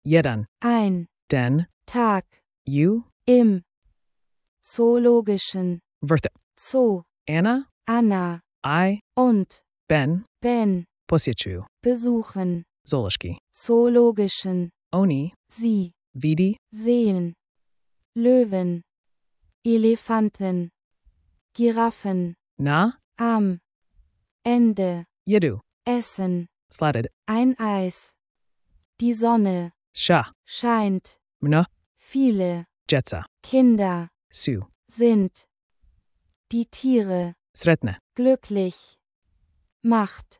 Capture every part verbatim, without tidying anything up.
jeden, ein den, Tag ju, im zoologischen Verthe, Zoo, Anna, Anna I, und Ben, Ben posjećuju, besuchen, zoološki, zoologischen, oni, sie vidi, sehen, Löwen, Elefanten, Giraffen, na, am Ende, jedu, essen, slatted, ein Eis, die Sonne sha, scheint, mna, viele djeca, Kinder su, sind, die Tiere sretne, glücklich, macht,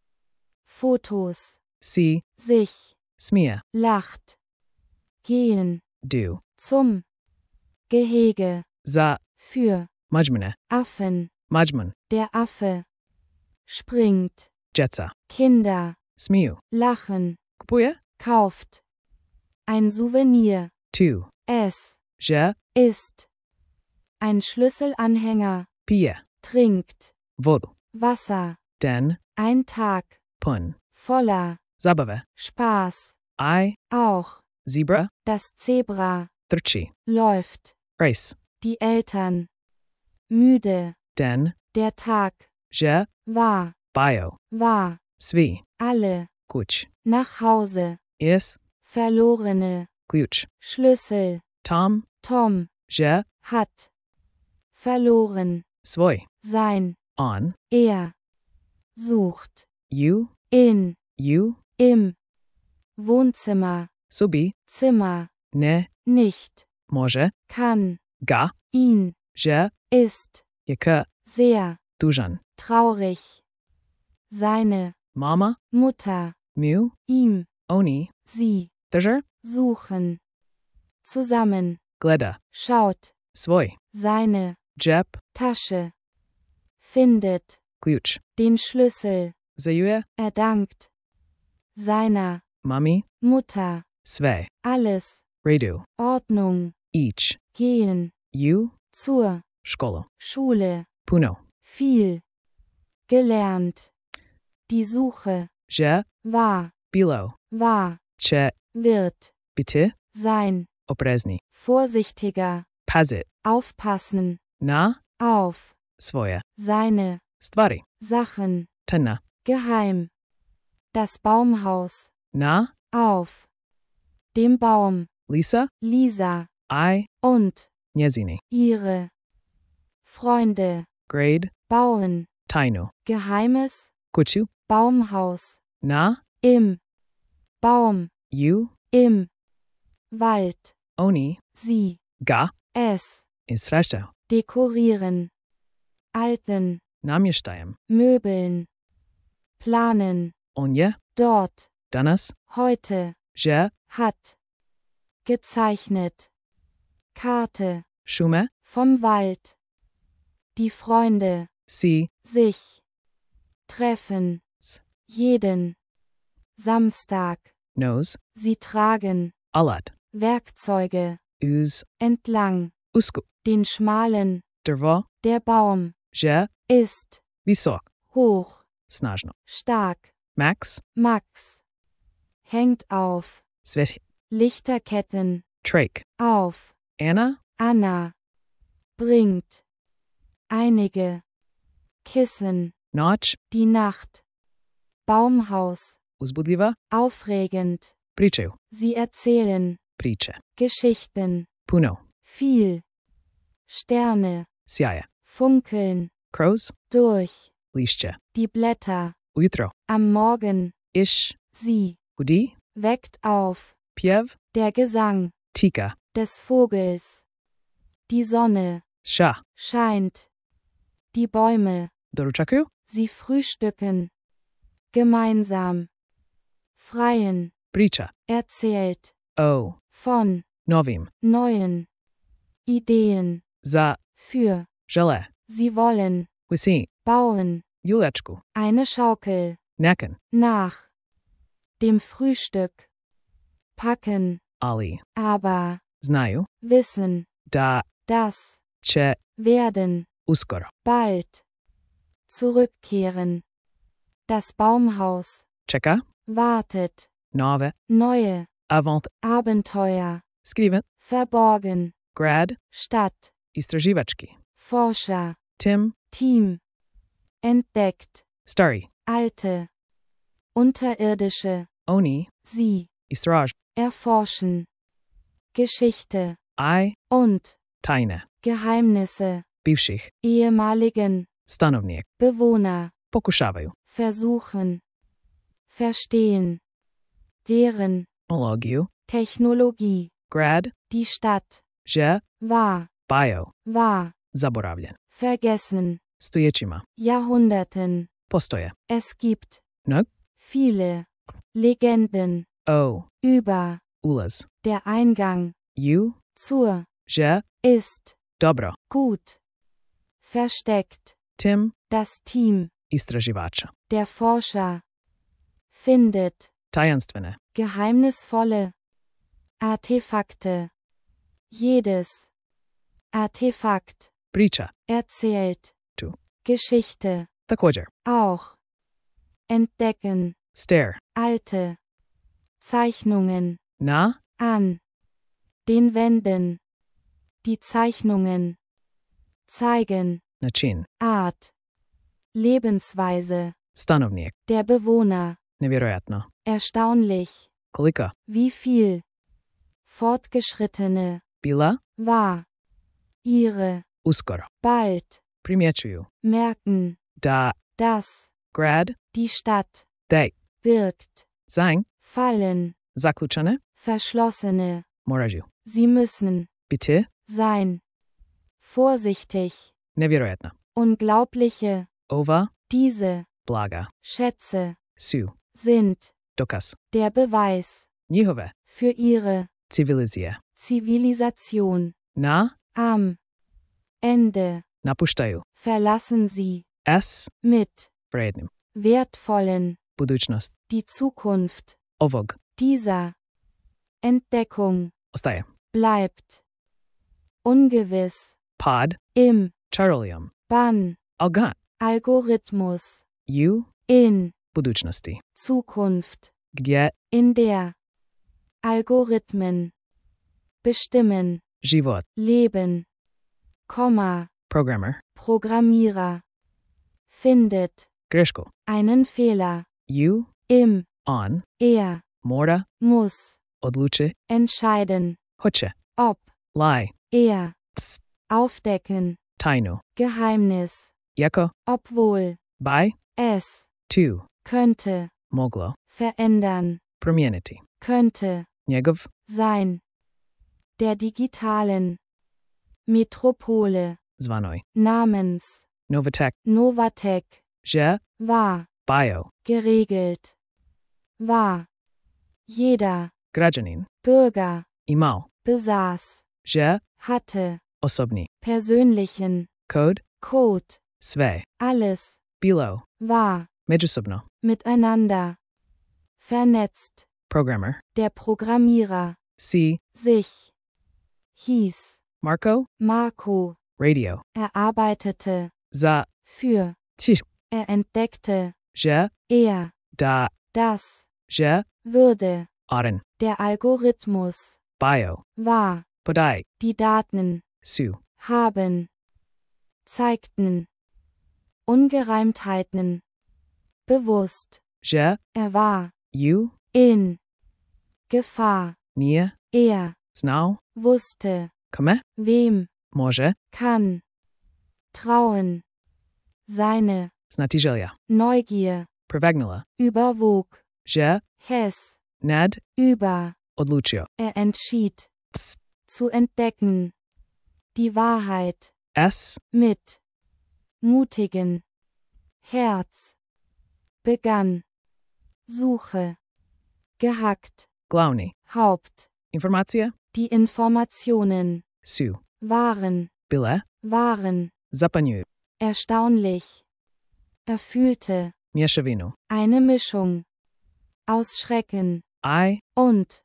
Fotos, si, sich, smije, lacht, gehen, du, zum Gehege, za, für majmune, Affen, majmun, der Affe springt, djeca, Kinder smiju, lachen, kupuje, kauft, ein Souvenir, tu, es že, ist, ein Schlüsselanhänger, pije, trinkt, vodu, Wasser, den, ein Tag, pun, voller zabave, Spaß, I, auch, zebra, das Zebra trči, läuft, race, die Eltern, müde, den, der Tag, že, war, bio, war, svi, alle, kuć, nach Hause, is, verlorene, ključ, Schlüssel, Tom, Tom, že, hat, verloren, svoj, sein, on, er, sucht, ju, in, ju, im, Wohnzimmer, subi, Zimmer, ne, nicht, može, kann, ga, ihn, že, ist, je k, sehr, dužan, traurig, seine, mama, Mutter, mu, ihm, oni, sie, držer, suchen, zusammen, gleda, schaut, svoj, seine, džep, Tasche, findet, ključ, den Schlüssel, zajuje, er dankt, seiner, mami, Mutter, sve, alles, redu, Ordnung, ić, gehen, ju, zur školu, Schule, puno, viel, gelernt, die Suche, že, war, bilo, war, će, wird, biti, sein, oprezni, vorsichtiger, pazit, aufpassen, na, auf, svoje, seine, stvari, Sachen, tana, geheim, das Baumhaus, na, auf, dem Baum, Lisa, Lisa, I, und, njezini, ihre, Freunde, grade, bauen, tajnu, geheimes, kuću, Baumhaus, na, im, Baum, ju, im, Wald, oni, sie, ga, es, izrašao, dekorieren, alten, namještajem, Möbeln, planen, onje, dort, danas, heute, že, hat, gezeichnet, Karte, šume, vom Wald, die Freunde, si, sich, treffen, s, jeden, Samstag, nos, sie tragen, alat, Werkzeuge, uz, entlang, usku, den schmalen, drvo, der Baum, že, ist, visok, hoch, snažno, stark, max, Max, hängt auf, svet, Lichterketten, trake, auf, Anna, Anna, bringt, einige, Kissen, noć, die Nacht, Baumhaus, uzbudljiva, aufregend, pričaju, sie erzählen, priče, Geschichten, puno, viel, Sterne, sjaje, funkeln, crows, durch, lišće, die Blätter, ujutro, am Morgen, iš, sie, hudi, weckt auf, pjev, der Gesang, tika, des Vogels, die Sonne, ša, scheint, die Bäume, doručakuju, sie frühstücken, gemeinsam, freien, priča, erzählt, o, von, novim, neuen, Ideen, za, für, žele, sie wollen, husi, bauen, julečku, eine Schaukel, neken, nach, dem Frühstück, packen, ali, aber, znaju, wissen, da, das, će, werden, uskoro, bald, zurückkehren, das Baumhaus, čeka, wartet, nove, neue, Avant. Abenteuer, Skriven. verborgen, Grad. Stadt, Istraživački. Forscher, Tim. Team, entdeckt, Stari. alte, unterirdische, Oni. sie, Istraž. erforschen, Geschichte I. und Tajne. Geheimnisse, Bivših. ehemaligen Stanovnik. Bewohner, Pokušavaju. versuchen, verstehen, deren Technologiju. Technologie, Grad. die Stadt, Že. war, Bio. war, Zaboravljen. vergessen, Stojećima. Jahrhunderten, Postoje. es gibt Nog. viele Legenden O. über Ulaz. der Eingang Ju. zur Že. ist Dobro. gut versteckt. Tim. Das Team, Istraživača. der Forscher, findet Tajanstvene. geheimnisvolle Artefakte. Jedes Artefakt Priča. erzählt Tu. Geschichte. Također. Auch entdecken Stare. alte Zeichnungen Na. an den Wänden. Die Zeichnungen zeigen Način. Art, Lebensweise Stanovnik. der Bewohner. Nevjerojatno. Erstaunlich, Kolika. wie viel fortgeschrittene Bila. war ihre Uskoro. bald Primjećuju. merken, Da. dass Grad. die Stadt Dej. birgt, Zajn. fallen, Zaključane. verschlossene. Moražu. Sie müssen Biti. sein. Vorsichtig, Nevjerojatno. unglaubliche, Ova. diese Blaga. Schätze Su. sind Dokaz. der Beweis Njihove. für ihre Civilizije. Zivilisation. Na. Am Ende Napuštaju. verlassen sie S. mit Vrednim. wertvollen Budućnost. die Zukunft Ovog. dieser Entdeckung Ostaje. bleibt ungewiss Pod. im Čarolijom. Bann Algan. Algorithmus Ju. in Budućnosti. Zukunft, Gdje. in der Algorithmen bestimmen, Život. leben, Komma, Programmer. Programmierer findet Grešku. einen Fehler Ju. im On. er Mora. muss Odluči. entscheiden, Hoće. ob Lie. er Tss. aufdecken, Tajnu. Geheimnis, Jako. obwohl By. es Tu. könnte Moglo. verändern, Promijeniti. könnte Njegov. sein der digitalen Metropole Zvanoj. namens Novatek. Novatek Že. war Bio. geregelt, war jeder Građanin. Bürger Imao. besaß, Že. hatte Osobni. persönlichen Kod. Code, Sve. alles Bilo. war Međusobno. miteinander vernetzt. Programmer. Der Programmierer C. sich hieß Marco. Marco, Radio. erarbeitete Za. für, Tisch. er entdeckte, Že. er, Da. das, Že. würde, Aren. der Algorithmus, Bio. war, Podaj. die Daten, Su. haben, zeigten, Ungereimtheiten, bewusst, Že. er war, Ju. in, Gefahr, Nije. er, Znao. wusste, Kome. wem, Može. kann, trauen, seine, Znati želja. Neugier, Prevagnula. überwog, Že. Hess, Nad. über, Odlučio. er entschied, Tss. zu entdecken, die Wahrheit, S. mit, mutigen, Herz, begann, Suche, gehackt, Glavni. Haupt, Informacija. die Informationen, Su. waren, Bile. waren, Zapanjuju. erstaunlich, er fühlte, Mješavinu. eine Mischung, aus Schrecken I. und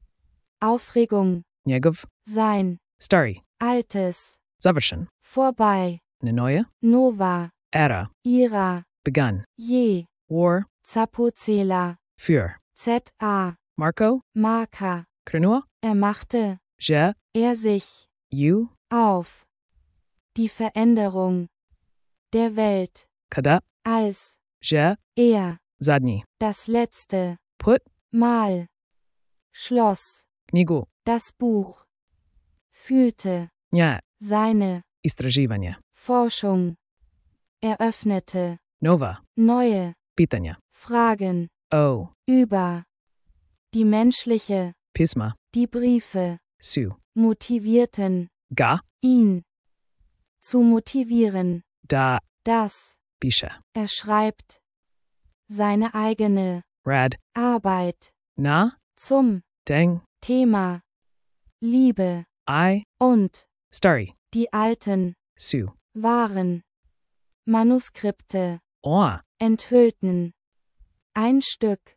Aufregung, Njegov. sein, Stari. altes, Završen. vorbei, Nenoja. Nova, Era. Ira, Begun. je, War. Zapozela, Für. Z A, Marco, Marker. Krnua, Er machte Je, er sich You, auf die Veränderung der Welt, Kada, als Je, er Zadni, das letzte Put, Mal schloss, Knigu, das Buch, fühlte Nya, seine Istraživanje, Forschung, eröffnete Nova, neue Pitanja, Fragen O, über die menschliche, Pisma, die Briefe Su, motivierten Ga, ihn zu motivieren, Da, dass Pisha, er schreibt seine eigene Rad, Arbeit Na, zum Deng, Thema Liebe I, und Stari, die alten Su, waren Manuskripte Oa, enthüllten ein Stück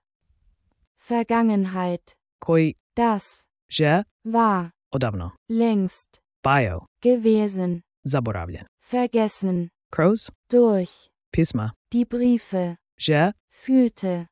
Vergangenheit, Koi, das Je, war Odavno, längst Bio, gewesen, Zaboravljen, vergessen Crows, durch Pisma, die Briefe, Je, fühlte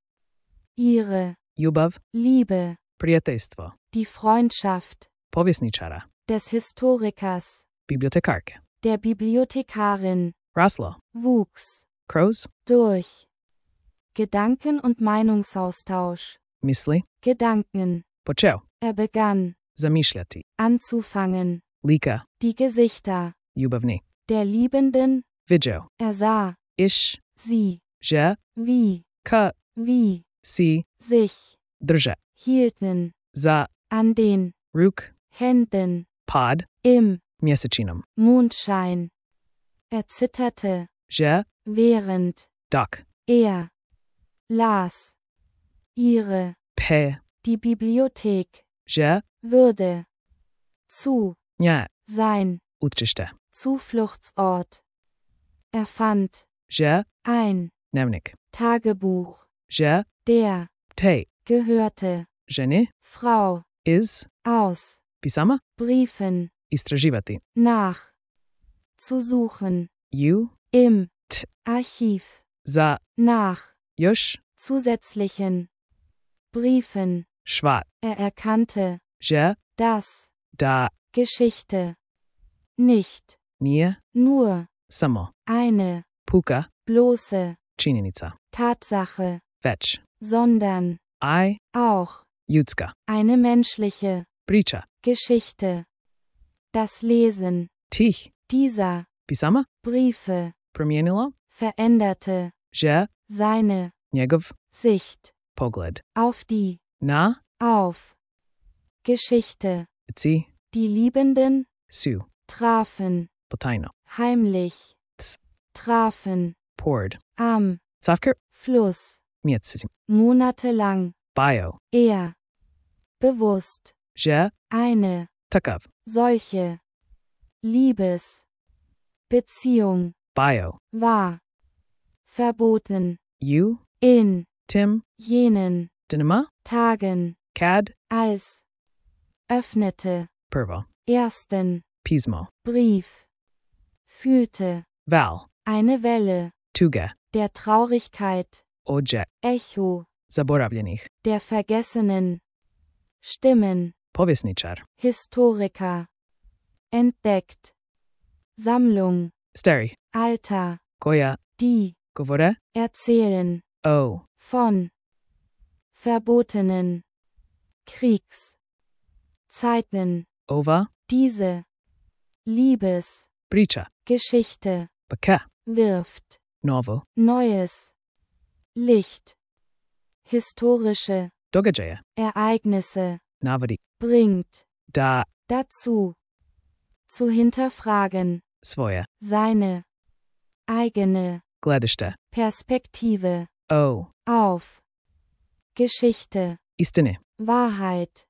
ihre Ljubav, Liebe, Prijateljstvo, die Freundschaft Povjesničara, des Historikers, Bibliotekarke, der Bibliothekarin, Raslo, wuchs Crows, durch Gedanken- und Meinungsaustausch, Misli, Gedanken. Počeo, Er begann Zamišljati, anzufangen, Lika, die Gesichter Ljubavni, der Liebenden, Vidio, er sah Iš, sie, Je, wie, Ka, wie Si, sich Drže, hielten Za, an den Ruk, Händen Pod, im Mjesečinom, Mondschein. Er zitterte, Je, während Dok, er las. Ihre, Pe, die Bibliothek, Je, würde zu Nja, sein Utčište, Zufluchtsort. Er fand Je, ein Dnevnik, Tagebuch, Je, der Te, gehörte Ženi, Frau Iz, aus Pisama, Briefen Istraživati, nach zu suchen Ju, im T. Archiv Za, nach Još, zusätzlichen Briefen. Švat, Er erkannte, Je, dass Da, Geschichte nicht Nije, nur Samo, eine Puka, bloße Činjenica, Tatsache, Već, sondern I, auch Ljudska, eine menschliche Priča, Geschichte. Das Lesen Tih, dieser Pisama, Briefe promijenilo, veränderte Je, seine Njegov, Sicht Pogled, auf die, Na, auf Geschichte. Ci, Die Liebenden Su, trafen Potajno, heimlich, Ts. trafen Poured, am Savker, Fluss, Mietzim, monatelang, Bio, er bewusst Je, eine Takav, solche Liebesbeziehung Bio, war verboten Ju, in Tim, jenen Dinama, Tagen, Cad, als öffnete Pervo, ersten Pismo, Brief, fühlte Val, eine Welle Tuga, der Traurigkeit, Oje, Echo Zaboravljenih, der vergessenen Stimmen, Povjesničar, Historiker, entdeckt, Sammlung, Stari, Alter, Koja, die Govore, erzählen O, von verbotenen Kriegszeiten. Ova, Diese Priča, Liebesgeschichte Baka, wirft Novo, neues Licht. Historische Događaje, Ereignisse Navodi, bringt Da, dazu, zu hinterfragen, Svoje, seine eigene Gledište, Perspektive O, auf Geschichte, Istine, Wahrheit,